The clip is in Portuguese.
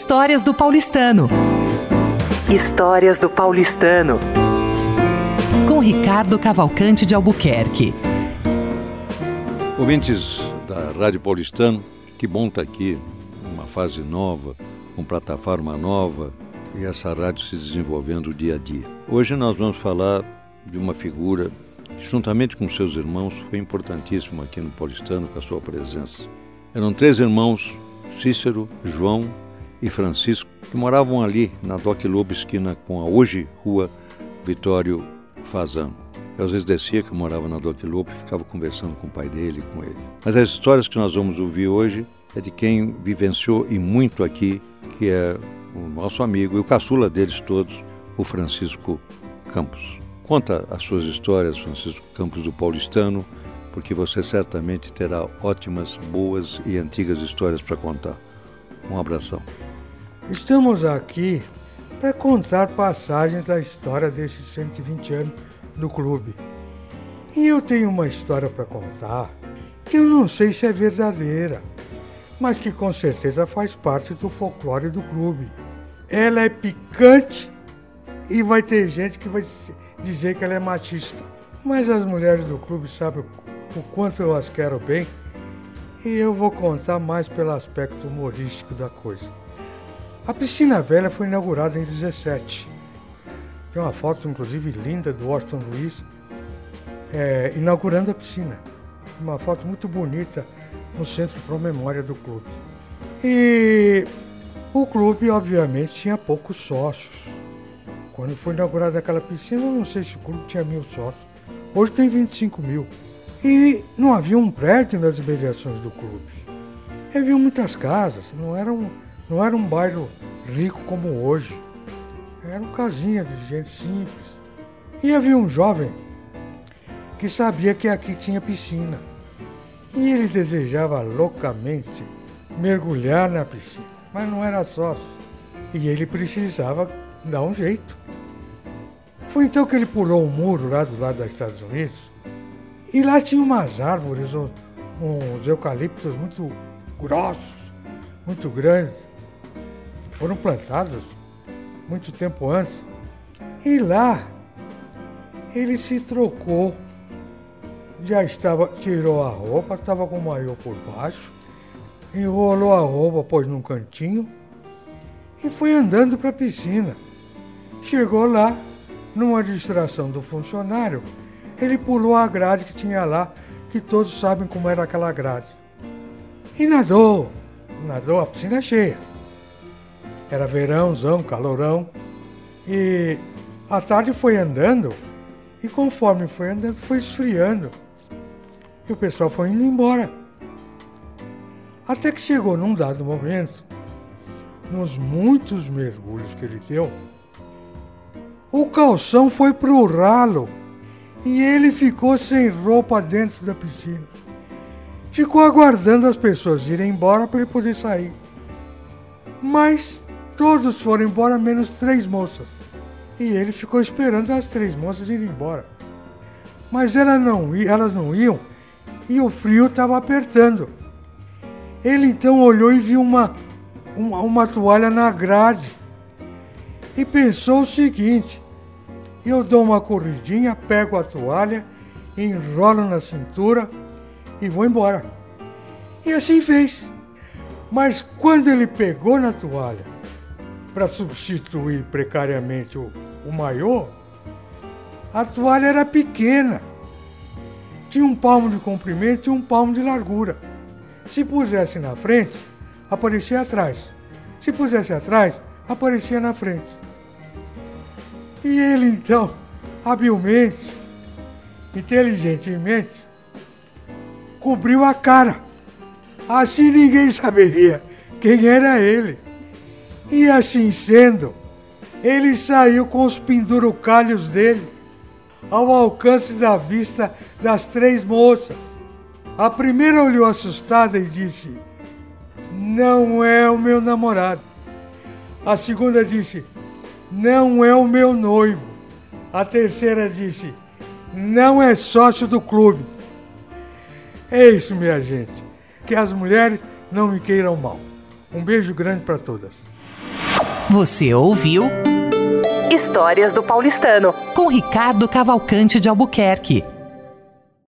Histórias do Paulistano. Histórias do Paulistano. Com Ricardo Cavalcante de Albuquerque. Ouvintes da Rádio Paulistano, que bom estar aqui, numa fase nova, com plataforma nova e essa rádio se desenvolvendo dia a dia. Hoje nós vamos falar de uma figura que, juntamente com seus irmãos, foi importantíssimo aqui no Paulistano com a sua presença. Eram 3 irmãos, Cícero, João e Francisco, que moravam ali na Doc Lobo, esquina com a hoje Rua Vitório Fazano. Eu às vezes descia, que eu morava na Doc Lobo, e ficava conversando com o pai dele e com ele. Mas as histórias que nós vamos ouvir hoje é de quem vivenciou e muito aqui, que é o nosso amigo e o caçula deles todos, o Francisco Campos. Conta as suas histórias, Francisco Campos do Paulistano, porque você certamente terá ótimas, boas e antigas histórias para contar. Um abração. Estamos aqui para contar passagens da história desses 120 anos do clube. E eu tenho uma história para contar que eu não sei se é verdadeira, mas que com certeza faz parte do folclore do clube. Ela é picante e vai ter gente que vai dizer que ela é machista. Mas as mulheres do clube sabem o quanto eu as quero bem e eu vou contar mais pelo aspecto humorístico da coisa. A piscina velha foi inaugurada em 17. Tem uma foto, inclusive, linda do Washington Luiz inaugurando a piscina. Uma foto muito bonita no Centro Pro Memória do clube. E o clube, obviamente, tinha poucos sócios. Quando foi inaugurada aquela piscina, eu não sei se o clube tinha 1.000 sócios. Hoje tem 25 mil. E não havia um prédio nas imediações do clube. Havia muitas casas, não era um bairro rico como hoje. Eram casinhas de gente simples. E havia um jovem que sabia que aqui tinha piscina. E ele desejava loucamente mergulhar na piscina, mas não era sócio. E ele precisava dar um jeito. Foi então que ele pulou um muro lá do lado dos Estados Unidos. E lá tinha umas árvores, uns eucaliptos muito grossos, muito grandes. Foram plantados muito tempo antes. E lá ele se trocou. Tirou a roupa, estava com o maiô por baixo, enrolou a roupa, pôs num cantinho e foi andando para a piscina. Chegou lá, numa distração do funcionário, ele pulou a grade que tinha lá, que todos sabem como era aquela grade. E nadou, a piscina cheia. Era verãozão, calorão, e a tarde foi andando, e conforme foi andando, foi esfriando. E o pessoal foi indo embora. Até que chegou num dado momento, nos muitos mergulhos que ele deu, o calção foi pro ralo e ele ficou sem roupa dentro da piscina. Ficou aguardando as pessoas irem embora para ele poder sair. Mas todos foram embora, menos 3 moças. E ele ficou esperando as 3 moças irem embora. Mas elas não iam e o frio estava apertando. Ele então olhou e viu uma toalha na grade. E pensou o seguinte: eu dou uma corridinha, pego a toalha, enrolo na cintura e vou embora. E assim fez. Mas quando ele pegou na toalha para substituir precariamente o maiô, a toalha era pequena. Tinha 1 palmo de comprimento e 1 palmo de largura. Se pusesse na frente, aparecia atrás. Se pusesse atrás, aparecia na frente. E ele então, habilmente, inteligentemente, cobriu a cara. Assim ninguém saberia quem era ele. E assim sendo, ele saiu com os pendurucalhos dele ao alcance da vista das 3 moças. A primeira olhou assustada e disse: não é o meu namorado. A segunda disse: não é o meu noivo. A terceira disse: não é sócio do clube. É isso, minha gente. Que as mulheres não me queiram mal. Um beijo grande para todas. Você ouviu Histórias do Paulistano, com Ricardo Cavalcante de Albuquerque.